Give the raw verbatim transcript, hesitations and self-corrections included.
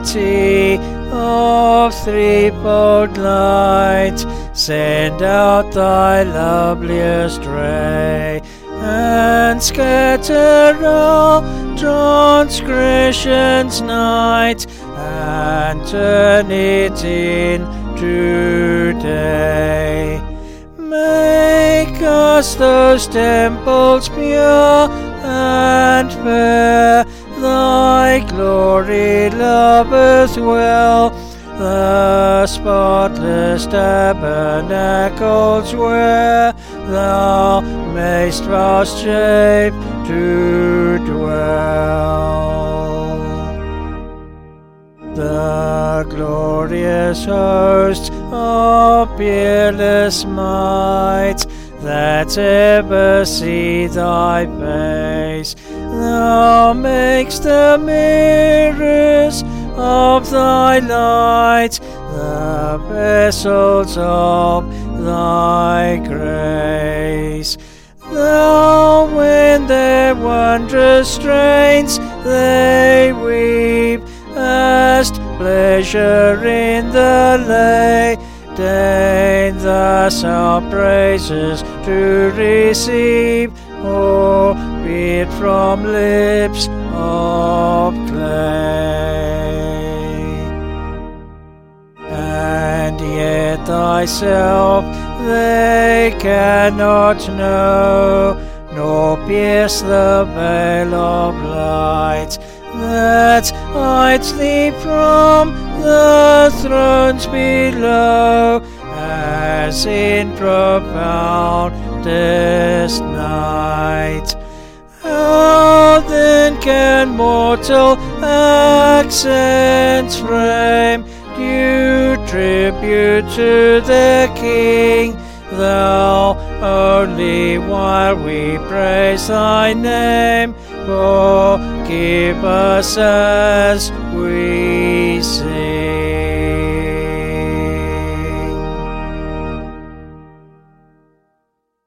city of threefold light, send out thy loveliest ray, and scatter all transgression's night, and turn it into day. Make us those temples pure and fair, thy glory loveth well, the spotless tabernacles where thou mayst vouchsafe to dwell. The glorious hosts of peerless might that ever see thy face, thou makest the mirrors of thy light, the vessels of thy grace. Thou, when their wondrous strains they weave, hast pleasure in the lay, deign thus our praises to receive, albeit from lips of clay. And yet thyself they cannot know, nor pierce the veil of light that hides thee from the thrones below, as in profoundest night. How then can mortal accents frame due tribute to the King, thou only while we praise thy name, forgive us as we sing.